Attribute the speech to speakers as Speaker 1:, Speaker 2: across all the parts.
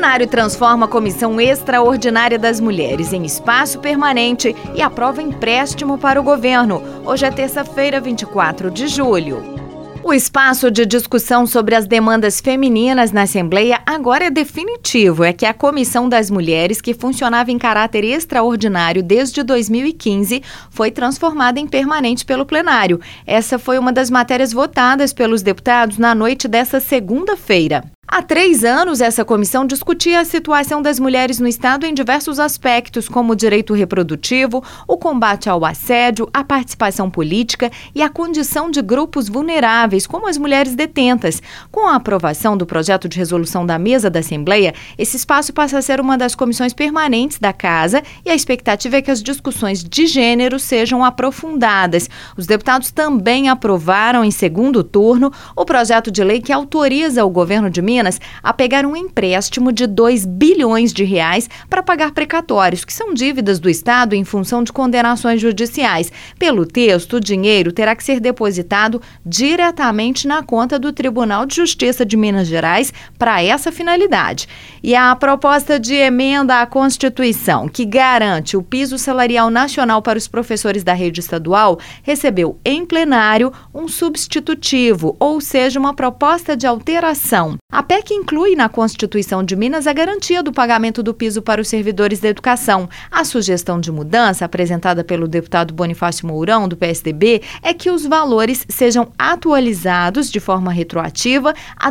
Speaker 1: Plenário transforma a Comissão Extraordinária das Mulheres em espaço permanente e aprova empréstimo para o governo. Hoje é terça-feira, 24 de julho. O espaço de discussão sobre as demandas femininas na Assembleia agora é definitivo. É que a Comissão das Mulheres, que funcionava em caráter extraordinário desde 2015, foi transformada em permanente pelo plenário. Essa foi uma das matérias votadas pelos deputados na noite dessa segunda-feira. Há 3 anos, essa comissão discutia a situação das mulheres no Estado em diversos aspectos, como o direito reprodutivo, o combate ao assédio, a participação política e a condição de grupos vulneráveis, como as mulheres detentas. Com a aprovação do projeto de resolução da mesa da Assembleia, esse espaço passa a ser uma das comissões permanentes da Casa e a expectativa é que as discussões de gênero sejam aprofundadas. Os deputados também aprovaram, em segundo turno, o projeto de lei que autoriza o governo de Minas a pegar um empréstimo de 2 bilhões de reais para pagar precatórios, que são dívidas do Estado em função de condenações judiciais. Pelo texto, o dinheiro terá que ser depositado diretamente na conta do Tribunal de Justiça de Minas Gerais para essa finalidade. E a proposta de emenda à Constituição, que garante o piso salarial nacional para os professores da rede estadual, recebeu em plenário um substitutivo, ou seja, uma proposta de alteração. A PEC inclui na Constituição de Minas a garantia do pagamento do piso para os servidores da educação. A sugestão de mudança, apresentada pelo deputado Bonifácio Mourão, do PSDB, é que os valores sejam atualizados de forma retroativa a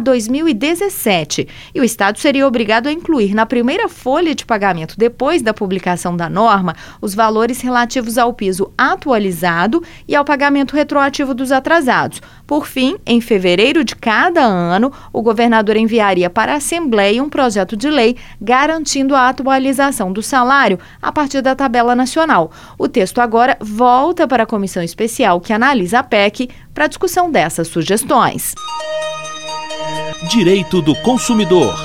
Speaker 1: 2017. E o Estado seria obrigado a incluir na primeira folha de pagamento, depois da publicação da norma, os valores relativos ao piso atualizado e ao pagamento retroativo dos atrasados. Por fim, em fevereiro de cada ano, o governador enviaria para a Assembleia um projeto de lei garantindo a atualização do salário a partir da tabela nacional. O texto agora volta para a comissão especial que analisa a PEC para discussão dessas sugestões.
Speaker 2: Direito do consumidor.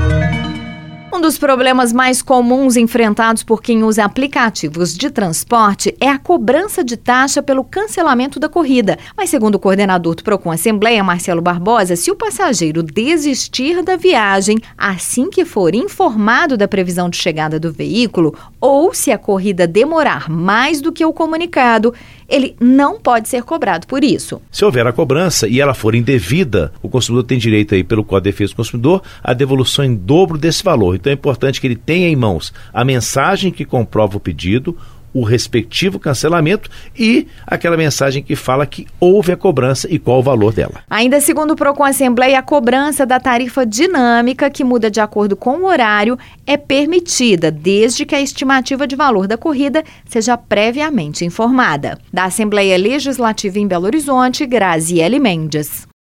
Speaker 1: Um dos problemas mais comuns enfrentados por quem usa aplicativos de transporte é a cobrança de taxa pelo cancelamento da corrida. Mas, segundo o coordenador do Procon Assembleia, Marcelo Barbosa, se o passageiro desistir da viagem assim que for informado da previsão de chegada do veículo, ou se a corrida demorar mais do que o comunicado, ele não pode ser cobrado por isso.
Speaker 3: Se houver a cobrança e ela for indevida, o consumidor tem direito aí, pelo Código de Defesa do Consumidor, à devolução em dobro desse valor. Então é importante que ele tenha em mãos a mensagem que comprova o pedido, o respectivo cancelamento e aquela mensagem que fala que houve a cobrança e qual o valor dela.
Speaker 1: Ainda segundo o Procon Assembleia, a cobrança da tarifa dinâmica, que muda de acordo com o horário, é permitida, desde que a estimativa de valor da corrida seja previamente informada. Da Assembleia Legislativa em Belo Horizonte, Graziele Mendes.